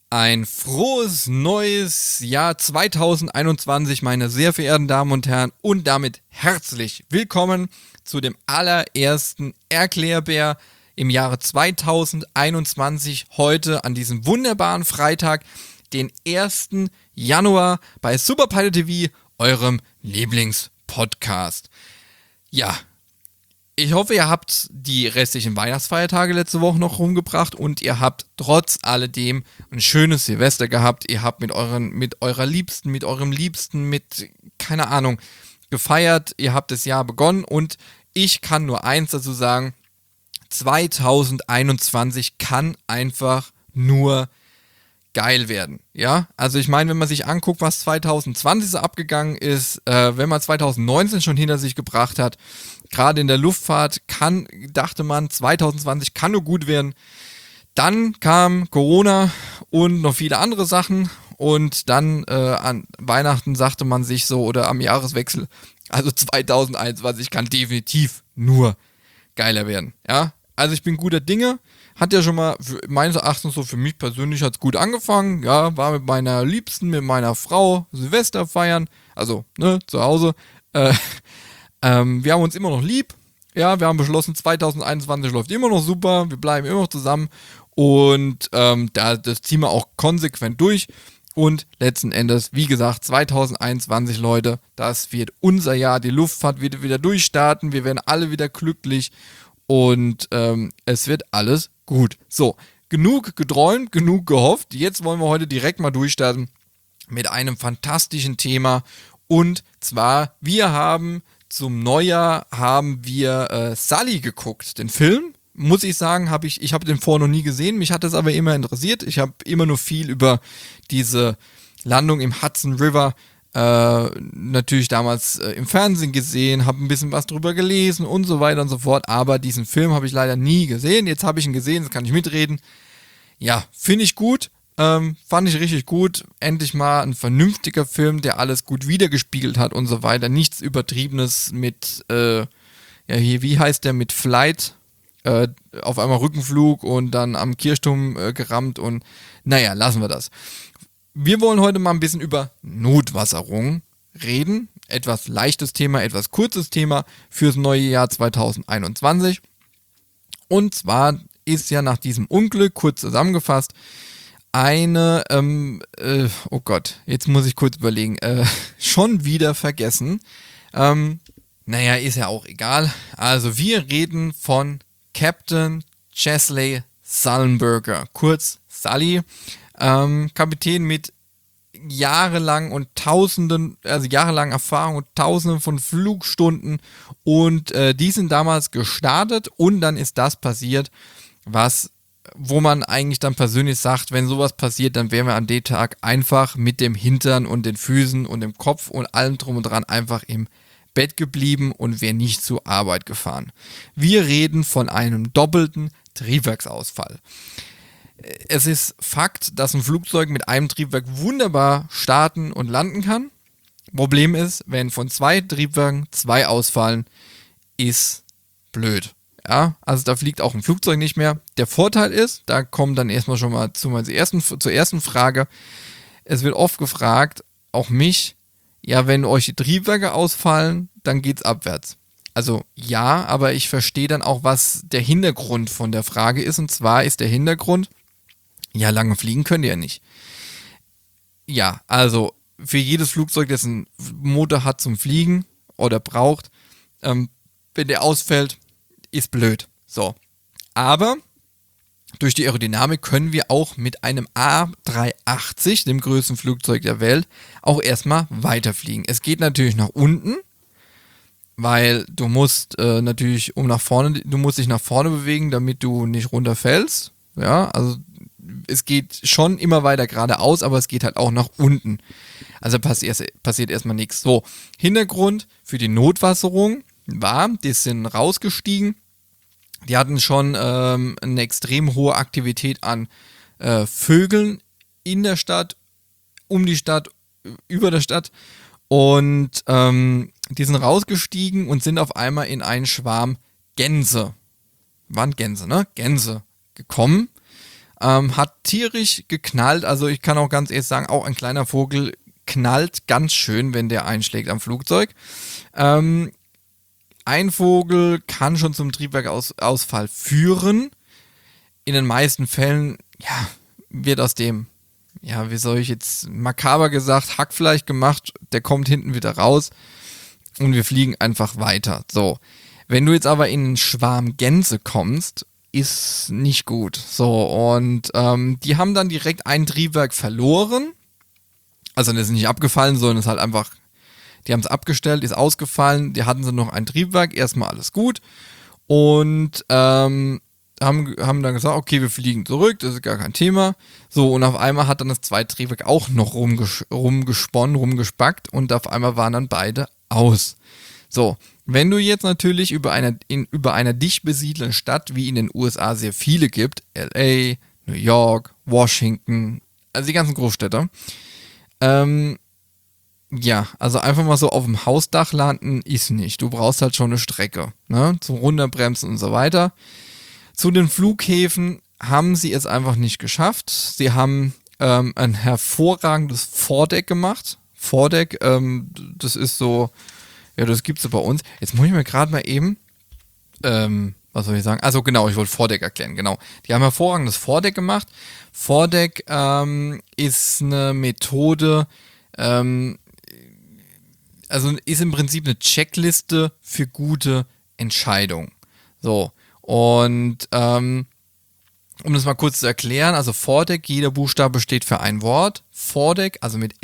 Ein frohes neues Jahr 2021, meine sehr verehrten Damen und Herren, und damit herzlich willkommen zu dem allerersten Erklärbär im Jahre 2021, heute an diesem wunderbaren Freitag, den 1. Januar bei Superpilot TV, eurem Lieblingspodcast. Ja, ich hoffe, ihr habt die restlichen Weihnachtsfeiertage letzte Woche noch rumgebracht und ihr habt trotz alledem ein schönes Silvester gehabt. Ihr habt mit eurer Liebsten, mit eurem Liebsten, keine Ahnung, gefeiert. Ihr habt das Jahr begonnen und ich kann nur eins dazu sagen: 2021 kann einfach nur geil werden, ja? Also ich meine, wenn man sich anguckt, was 2020 so abgegangen ist, wenn man 2019 schon hinter sich gebracht hat, gerade in der Luftfahrt dachte man, 2020 kann nur gut werden. Dann kam Corona und noch viele andere Sachen und dann an Weihnachten sagte man sich so, oder am Jahreswechsel, also 2021 kann definitiv nur geiler werden, ja? Also ich bin guter Dinge. Hat ja schon mal, meines Erachtens so für mich persönlich, hat es gut angefangen. Ja, war mit meiner Liebsten, mit meiner Frau Silvester feiern. Also, ne, zu Hause. Wir haben uns immer noch lieb. Ja, wir haben beschlossen, 2021 läuft immer noch super. Wir bleiben immer noch zusammen. Und das ziehen wir auch konsequent durch. Und letzten Endes, wie gesagt, 2021, Leute, das wird unser Jahr. Die Luftfahrt wird wieder durchstarten. Wir werden alle wieder glücklich. Und es wird alles gut. So, genug geträumt, genug gehofft. Jetzt wollen wir heute direkt mal durchstarten mit einem fantastischen Thema. Und zwar, zum Neujahr haben wir Sully geguckt. Den Film, muss ich sagen, ich habe den vorher noch nie gesehen. Mich hat das aber immer interessiert. Ich habe immer nur viel über diese Landung im Hudson River natürlich damals im Fernsehen gesehen, habe ein bisschen was drüber gelesen und so weiter und so fort, aber diesen Film habe ich leider nie gesehen. Jetzt habe ich ihn gesehen, jetzt kann ich mitreden. Ja, finde ich gut, fand ich richtig gut. Endlich mal ein vernünftiger Film, der alles gut wiedergespiegelt hat und so weiter. Nichts Übertriebenes mit, wie heißt der, mit Flight, auf einmal Rückenflug und dann am Kirchturm gerammt und naja, lassen wir das. Wir wollen heute mal ein bisschen über Notwasserung reden. Etwas leichtes Thema, etwas kurzes Thema fürs neue Jahr 2021. Und zwar ist ja nach diesem Unglück, kurz zusammengefasst, oh Gott, jetzt muss ich kurz überlegen, schon wieder vergessen. Naja, ist ja auch egal. Also wir reden von Captain Chesley Sullenberger, kurz Sully. Kapitän mit jahrelangen Erfahrung und Tausenden von Flugstunden und die sind damals gestartet und dann ist das passiert, wo man eigentlich dann persönlich sagt, wenn sowas passiert, dann wären wir an dem Tag einfach mit dem Hintern und den Füßen und dem Kopf und allem drum und dran einfach im Bett geblieben und wären nicht zur Arbeit gefahren. Wir reden von einem doppelten Triebwerksausfall. Es ist Fakt, dass ein Flugzeug mit einem Triebwerk wunderbar starten und landen kann. Problem ist, wenn von 2 Triebwerken 2 ausfallen, ist blöd. Ja, also da fliegt auch ein Flugzeug nicht mehr. Der Vorteil ist, da kommen dann erstmal schon mal zur ersten Frage. Es wird oft gefragt, auch mich, ja, wenn euch die Triebwerke ausfallen, dann geht's abwärts. Also ja, aber ich verstehe dann auch, was der Hintergrund von der Frage ist. Und zwar ist der Hintergrund, ja, lange fliegen könnt ihr ja nicht. Ja, also für jedes Flugzeug, das einen Motor hat zum Fliegen oder braucht, wenn der ausfällt, ist blöd. So. Aber durch die Aerodynamik können wir auch mit einem A380, dem größten Flugzeug der Welt, auch erstmal weiterfliegen. Es geht natürlich nach unten, weil du musst dich nach vorne bewegen, damit du nicht runterfällst. Ja, also es geht schon immer weiter geradeaus, aber es geht halt auch nach unten. Also passiert erstmal nichts. So, Hintergrund für die Notwasserung war, die sind rausgestiegen. Die hatten schon eine extrem hohe Aktivität an Vögeln in der Stadt, um die Stadt, über der Stadt. Und die sind rausgestiegen und sind auf einmal in einen Schwarm Gänse. Waren Gänse, ne? Gänse gekommen. Hat tierisch geknallt, also ich kann auch ganz ehrlich sagen, auch ein kleiner Vogel knallt ganz schön, wenn der einschlägt am Flugzeug. Ein Vogel kann schon zum Triebwerkausfall führen. In den meisten Fällen, ja, wird aus dem, ja, wie soll ich jetzt, makaber gesagt, Hackfleisch gemacht, der kommt hinten wieder raus und wir fliegen einfach weiter. So, wenn du jetzt aber in einen Schwarm Gänse kommst, ist nicht gut. So, und die haben dann direkt ein Triebwerk verloren. Also das ist nicht abgefallen, sondern es ist halt einfach, die haben es abgestellt, ist ausgefallen, die hatten sie noch ein Triebwerk, erstmal alles gut. Und haben dann gesagt, okay, wir fliegen zurück, das ist gar kein Thema. So, und auf einmal hat dann das zweite Triebwerk auch noch rumgesponnen, rumgespackt und auf einmal waren dann beide aus. So, wenn du jetzt natürlich über einer dicht besiedelten Stadt, wie in den USA sehr viele gibt, LA, New York, Washington, also die ganzen Großstädte, ja, also einfach mal so auf dem Hausdach landen ist nicht. Du brauchst halt schon eine Strecke, ne, zum Runterbremsen und so weiter. Zu den Flughäfen haben sie es einfach nicht geschafft. Sie haben ein hervorragendes Vordeck gemacht. Vordeck, das ist so, ja, das gibt's so bei uns. Jetzt muss ich mir gerade mal eben, was soll ich sagen? Also genau, ich wollte Vordeck erklären, genau. Die haben hervorragendes Vordeck gemacht. Vordeck ist eine Methode, also ist im Prinzip eine Checkliste für gute Entscheidungen. So, und um das mal kurz zu erklären, also Vordeck, jeder Buchstabe steht für ein Wort. Vordeck, also mit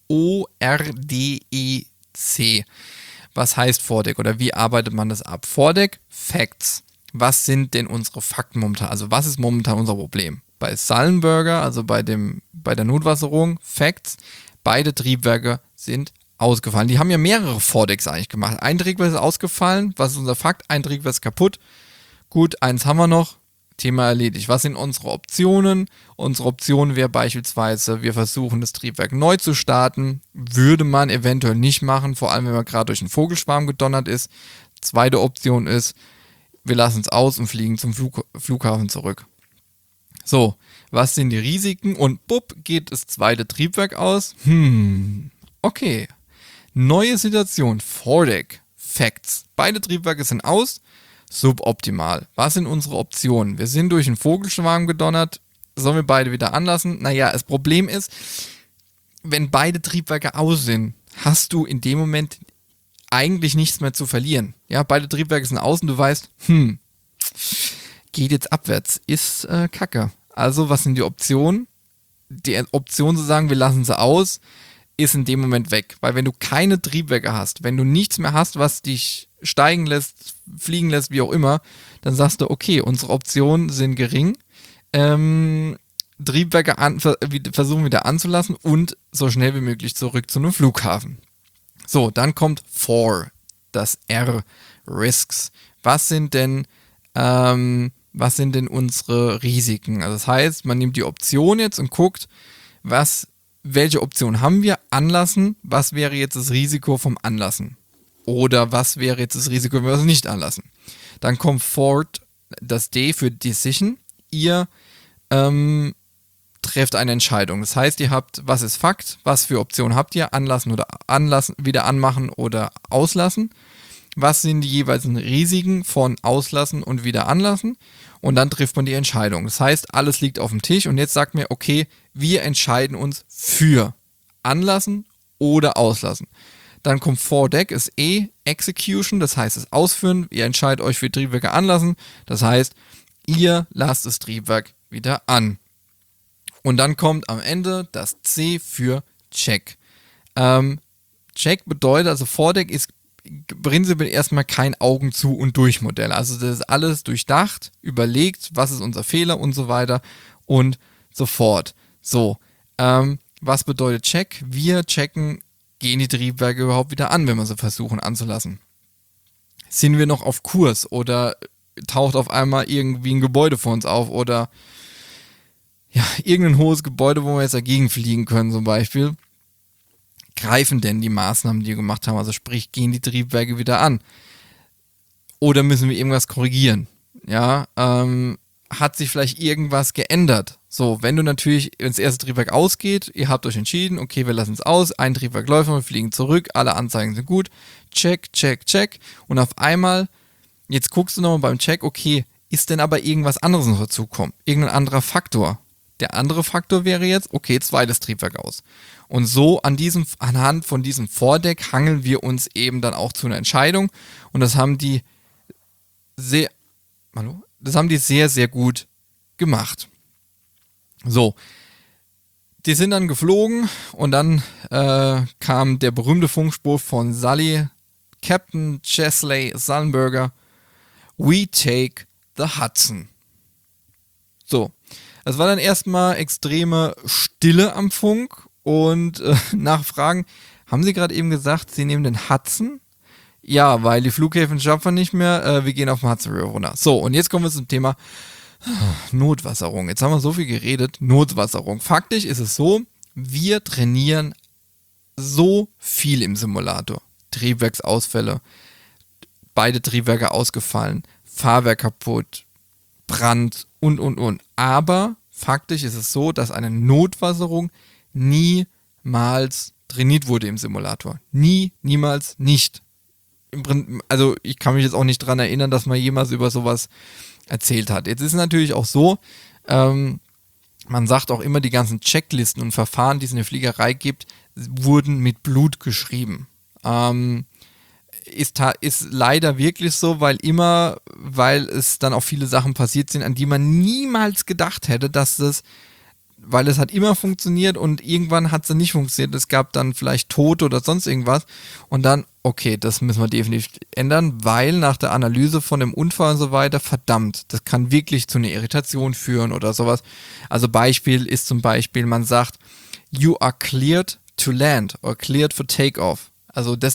F-O-R-D-E-C. Was heißt Vordeck oder wie arbeitet man das ab? Vordeck, Facts. Was sind denn unsere Fakten momentan? Also was ist momentan unser Problem? Bei Sullenberger, also bei der Notwasserung, Facts, beide Triebwerke sind ausgefallen. Die haben ja mehrere Vordecks eigentlich gemacht. Ein Triebwerk ist ausgefallen, was ist unser Fakt? Ein Triebwerk ist kaputt. Gut, eins haben wir noch. Thema erledigt. Was sind unsere Optionen? Unsere Option wäre beispielsweise, wir versuchen das Triebwerk neu zu starten. Würde man eventuell nicht machen, vor allem wenn man gerade durch einen Vogelschwarm gedonnert ist. Zweite Option ist, wir lassen es aus und fliegen zum Flughafen zurück. So, was sind die Risiken? Und bupp, geht das zweite Triebwerk aus. Okay. Neue Situation. Vordeck. Facts. Beide Triebwerke sind aus. Suboptimal. Was sind unsere Optionen? Wir sind durch einen Vogelschwarm gedonnert. Sollen wir beide wieder anlassen? Naja, das Problem ist, wenn beide Triebwerke aus sind, hast du in dem Moment eigentlich nichts mehr zu verlieren. Ja, beide Triebwerke sind aus und du weißt, geht jetzt abwärts. Ist Kacke. Also, was sind die Optionen? Die Option zu sagen, wir lassen sie aus, ist in dem Moment weg. Weil wenn du keine Triebwerke hast, wenn du nichts mehr hast, was dich steigen lässt, fliegen lässt, wie auch immer, dann sagst du, okay, unsere Optionen sind gering. Triebwerke versuchen wieder anzulassen und so schnell wie möglich zurück zu einem Flughafen. So, dann kommt FOR, das R, Risks. Was sind denn unsere Risiken? Also das heißt, man nimmt die Option jetzt und guckt, welche Option haben wir? Anlassen. Was wäre jetzt das Risiko vom Anlassen? Oder was wäre jetzt das Risiko, wenn wir es nicht anlassen? Dann kommt FORD, das D für Decision. Ihr trefft eine Entscheidung. Das heißt, ihr habt, was ist Fakt? Was für Optionen habt ihr? Anlassen oder anlassen, wieder anmachen oder auslassen? Was sind die jeweiligen Risiken von auslassen und wieder anlassen? Und dann trifft man die Entscheidung. Das heißt, alles liegt auf dem Tisch und jetzt sagt mir, okay, wir entscheiden uns für anlassen oder auslassen. Dann kommt Vordeck, ist Execution, das heißt das Ausführen. Ihr entscheidet euch für Triebwerke anlassen. Das heißt, ihr lasst das Triebwerk wieder an. Und dann kommt am Ende das C für Check. Check bedeutet, also Vordeck ist prinzipiell erstmal kein Augen zu und durch Modell. Also das ist alles durchdacht, überlegt, was ist unser Fehler und so weiter und so fort. So, was bedeutet Check? Wir checken, gehen die Triebwerke überhaupt wieder an, wenn wir sie versuchen anzulassen? Sind wir noch auf Kurs oder taucht auf einmal irgendwie ein Gebäude vor uns auf oder ja, irgendein hohes Gebäude, wo wir jetzt dagegen fliegen können zum Beispiel? Greifen denn die Maßnahmen, die wir gemacht haben? Also sprich, gehen die Triebwerke wieder an? Oder müssen wir irgendwas korrigieren? Ja, hat sich vielleicht irgendwas geändert? So, wenn das erste Triebwerk ausgeht, ihr habt euch entschieden, okay, wir lassen es aus, ein Triebwerk läuft, wir fliegen zurück, alle Anzeigen sind gut, check, check, check. Und auf einmal, jetzt guckst du nochmal beim Check, okay, ist denn aber irgendwas anderes noch dazugekommen? Irgendein anderer Faktor? Der andere Faktor wäre jetzt, okay, zweites Triebwerk aus. Und so anhand von diesem Vordeck hangeln wir uns eben dann auch zu einer Entscheidung. Und das haben die sehr, sehr, sehr gut gemacht. So, die sind dann geflogen und dann kam der berühmte Funkspruch von Sully, Captain Chesley Sullenberger, "We take the Hudson." So, es war dann erstmal extreme Stille am Funk und Nachfragen, haben Sie gerade eben gesagt, Sie nehmen den Hudson? Ja, weil die Flughäfen schaffen wir nicht mehr, wir gehen auf den Hudson River runter. So, und jetzt kommen wir zum Thema Notwasserung. Jetzt haben wir so viel geredet. Notwasserung. Faktisch ist es so, wir trainieren so viel im Simulator. Triebwerksausfälle, beide Triebwerke ausgefallen, Fahrwerk kaputt, Brand und. Aber faktisch ist es so, dass eine Notwasserung niemals trainiert wurde im Simulator. Niemals nicht. Also ich kann mich jetzt auch nicht dran erinnern, dass man jemals über sowas erzählt hat. Jetzt ist es natürlich auch so, man sagt auch immer, die ganzen Checklisten und Verfahren, die es in der Fliegerei gibt, wurden mit Blut geschrieben. Ist leider wirklich so, weil es dann auch viele Sachen passiert sind, an die man niemals gedacht hätte, weil es hat immer funktioniert und irgendwann hat es nicht funktioniert. Es gab dann vielleicht Tote oder sonst irgendwas und dann, okay, das müssen wir definitiv ändern, weil nach der Analyse von dem Unfall und so weiter, verdammt, das kann wirklich zu einer Irritation führen oder sowas. Also Beispiel ist zum Beispiel, man sagt, "You are cleared to land" or "cleared for takeoff." Also da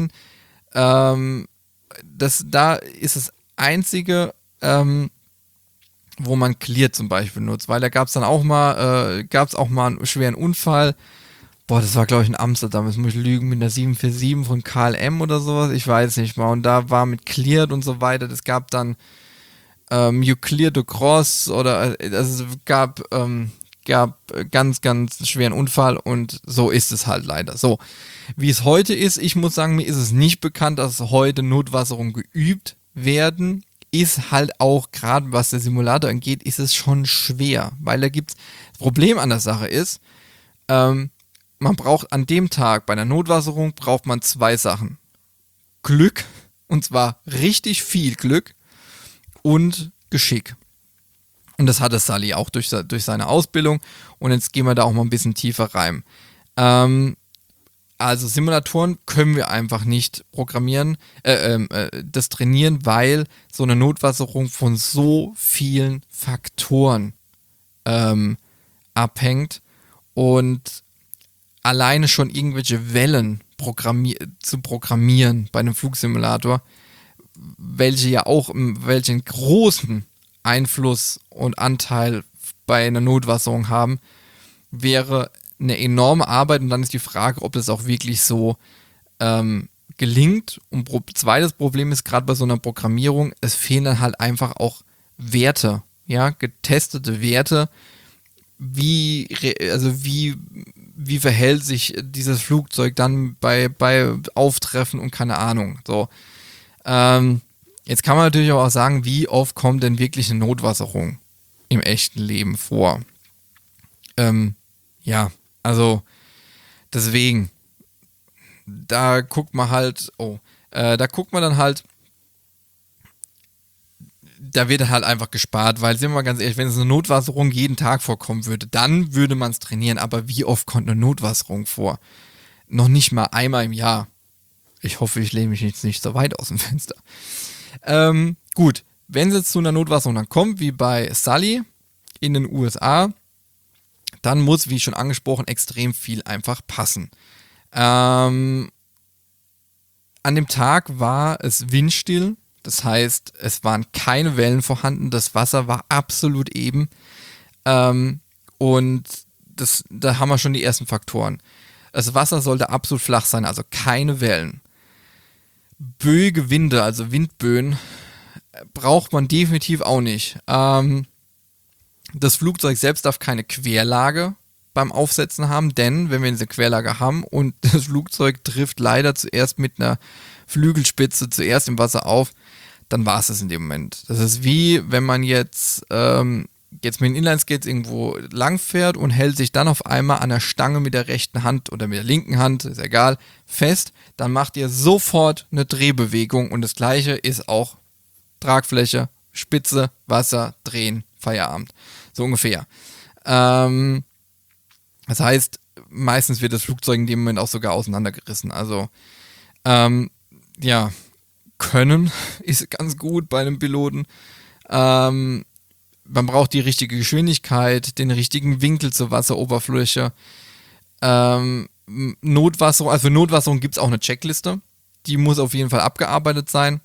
ist das einzige, wo man cleared zum Beispiel nutzt, weil da gab es auch mal einen schweren Unfall. Boah, das war glaube ich in Amsterdam, jetzt muss ich lügen, mit einer 747 von KLM oder sowas, ich weiß nicht mal. Und da war mit cleared und so weiter, das gab dann "You cleared across" oder also es gab ganz, ganz schweren Unfall und so ist es halt leider. So, wie es heute ist, ich muss sagen, mir ist es nicht bekannt, dass heute Notwasserungen geübt werden. Ist halt auch, gerade was der Simulator angeht, ist es schon schwer, weil das Problem an der Sache ist, man braucht an dem Tag bei einer Notwasserung braucht man 2 Sachen. Glück, und zwar richtig viel Glück, und Geschick. Und das hatte Sully auch durch seine Ausbildung. Und jetzt gehen wir da auch mal ein bisschen tiefer rein. Also Simulatoren können wir einfach nicht programmieren, das trainieren, weil so eine Notwasserung von so vielen Faktoren abhängt und alleine schon irgendwelche Wellen zu programmieren bei einem Flugsimulator, welchen großen Einfluss und Anteil bei einer Notwasserung haben, wäre eine enorme Arbeit und dann ist die Frage, ob das auch wirklich so gelingt. Und zweites Problem ist gerade bei so einer Programmierung, es fehlen dann halt einfach auch Werte, ja, getestete Werte, wie verhält sich dieses Flugzeug dann bei Auftreffen und keine Ahnung. So. Jetzt kann man natürlich auch sagen, wie oft kommt denn wirklich eine Notwasserung im echten Leben vor? Ja, also deswegen, da guckt man dann halt, da wird halt einfach gespart, weil, sind wir mal ganz ehrlich, wenn es eine Notwasserung jeden Tag vorkommen würde, dann würde man es trainieren, aber wie oft kommt eine Notwasserung vor? Noch nicht mal einmal im Jahr. Ich hoffe, ich lehne mich jetzt nicht so weit aus dem Fenster. Gut, wenn es jetzt zu einer Notwasserung dann kommt, wie bei Sully in den USA, dann muss, wie schon angesprochen, extrem viel einfach passen. An dem Tag war es windstill, das heißt, es waren keine Wellen vorhanden, das Wasser war absolut eben und da haben wir schon die ersten Faktoren. Das Wasser sollte absolut flach sein, also keine Wellen. Böige Winde, also Windböen, braucht man definitiv auch nicht. Das Flugzeug selbst darf keine Querlage beim Aufsetzen haben, denn wenn wir diese Querlage haben und das Flugzeug trifft leider zuerst mit einer Flügelspitze zuerst im Wasser auf, dann war es das in dem Moment. Das ist wie, wenn man jetzt mit den Inlineskates irgendwo lang fährt und hält sich dann auf einmal an der Stange mit der rechten Hand oder mit der linken Hand, ist egal, fest, dann macht ihr sofort eine Drehbewegung und das gleiche ist auch Tragfläche, Spitze, Wasser, Drehen, Feierabend. So ungefähr. Das heißt, meistens wird das Flugzeug in dem Moment auch sogar auseinandergerissen. Also, ja, Können ist ganz gut bei einem Piloten. Man braucht die richtige Geschwindigkeit, den richtigen Winkel zur Wasseroberfläche. Notwasserung, also für Notwasserung gibt es auch eine Checkliste. Die muss auf jeden Fall abgearbeitet sein.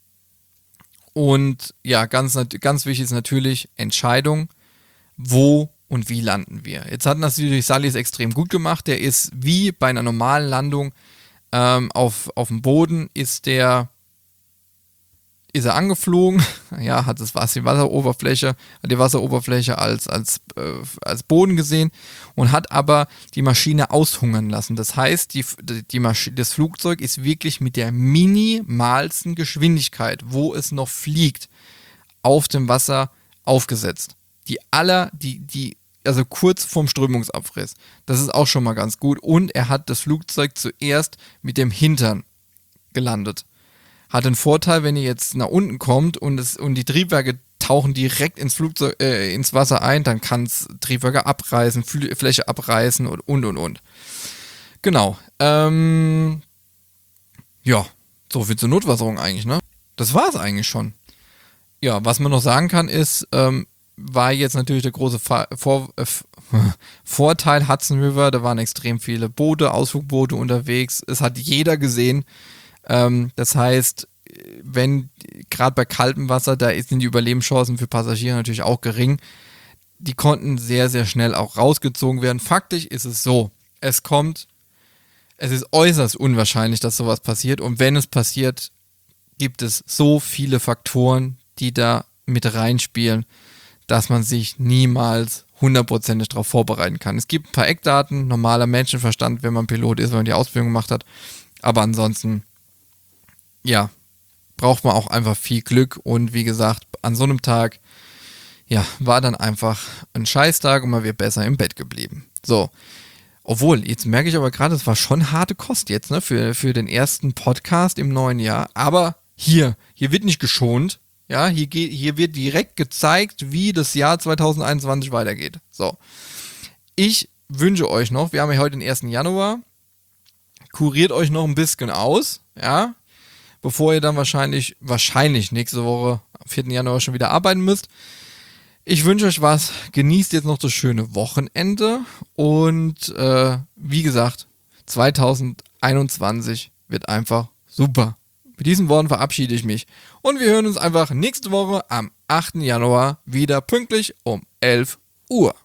Und ja, ganz wichtig ist natürlich Entscheidung, wo und wie landen wir. Jetzt hat natürlich Sully es extrem gut gemacht. Der ist wie bei einer normalen Landung auf dem Boden, ist er angeflogen, ja, hat die Wasseroberfläche als Boden gesehen und hat aber die Maschine aushungern lassen. Das heißt, das Flugzeug ist wirklich mit der minimalsten Geschwindigkeit, wo es noch fliegt, auf dem Wasser aufgesetzt. Also kurz vorm Strömungsabriss. Das ist auch schon mal ganz gut. Und er hat das Flugzeug zuerst mit dem Hintern gelandet. Hat den Vorteil, wenn ihr jetzt nach unten kommt und die Triebwerke tauchen direkt ins Wasser ein, dann kann es Triebwerke abreißen, Fläche abreißen und. Genau. Ja, so viel zur Notwasserung eigentlich, ne? Das war es eigentlich schon. Ja, was man noch sagen kann ist, war jetzt natürlich der große Vorteil Hudson River, da waren extrem viele Boote, Ausflugboote unterwegs, es hat jeder gesehen. Das heißt, wenn gerade bei kaltem Wasser, da sind die Überlebenschancen für Passagiere natürlich auch gering. Die konnten sehr, sehr schnell auch rausgezogen werden. Faktisch ist es so, es ist äußerst unwahrscheinlich, dass sowas passiert. Und wenn es passiert, gibt es so viele Faktoren, die da mit reinspielen, dass man sich niemals 100% darauf vorbereiten kann. Es gibt ein paar Eckdaten, normaler Menschenverstand, wenn man Pilot ist, wenn man die Ausbildung gemacht hat. Aber ansonsten ja, braucht man auch einfach viel Glück und wie gesagt, an so einem Tag, ja, war dann einfach ein Scheißtag und man wird besser im Bett geblieben. So, obwohl, jetzt merke ich aber gerade, es war schon harte Kost jetzt, ne, für den ersten Podcast im neuen Jahr, aber hier wird nicht geschont, ja, hier wird direkt gezeigt, wie das Jahr 2021 weitergeht. So, ich wünsche euch noch, wir haben ja heute den 1. Januar, kuriert euch noch ein bisschen aus, ja, bevor ihr dann wahrscheinlich nächste Woche am 4. Januar schon wieder arbeiten müsst. Ich wünsche euch was, genießt jetzt noch das schöne Wochenende und wie gesagt, 2021 wird einfach super. Mit diesen Worten verabschiede ich mich und wir hören uns einfach nächste Woche am 8. Januar wieder pünktlich um 11 Uhr.